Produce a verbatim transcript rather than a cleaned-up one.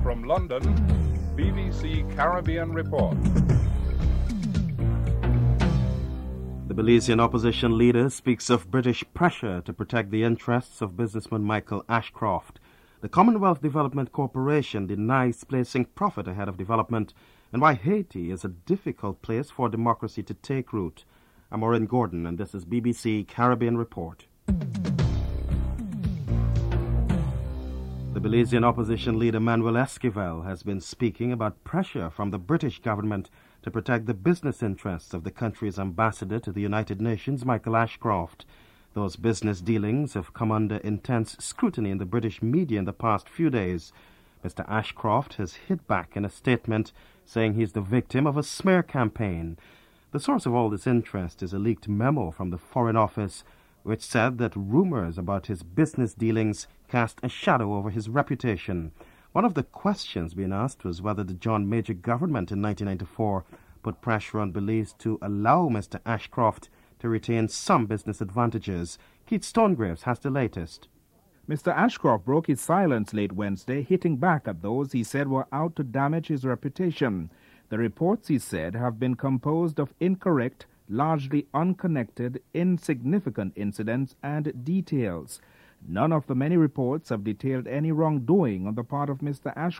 From London, B B C Caribbean Report. The Belizean opposition leader speaks of British pressure to protect the interests of businessman Michael Ashcroft. The Commonwealth Development Corporation denies placing profit ahead of development, and why Haiti is a difficult place for democracy to take root. I'm Maureen Gordon, and this is B B C Caribbean Report. The Belizean opposition leader Manuel Esquivel has been speaking about pressure from the British government to protect the business interests of the country's ambassador to the United Nations, Michael Ashcroft. Those business dealings have come under intense scrutiny in the British media in the past few days. Mister Ashcroft has hit back in a statement saying he's the victim of a smear campaign. The source of all this interest is a leaked memo from the Foreign Office, which said that rumors about his business dealings cast a shadow over his reputation. One of the questions being asked was whether the John Major government in nineteen ninety-four put pressure on Belize to allow Mister Ashcroft to retain some business advantages. Keith Stonegraves has the latest. Mister Ashcroft broke his silence late Wednesday, hitting back at those he said were out to damage his reputation. The reports, he said, have been composed of incorrect, largely unconnected, insignificant incidents and details. None of the many reports have detailed any wrongdoing on the part of Mister Ashcroft.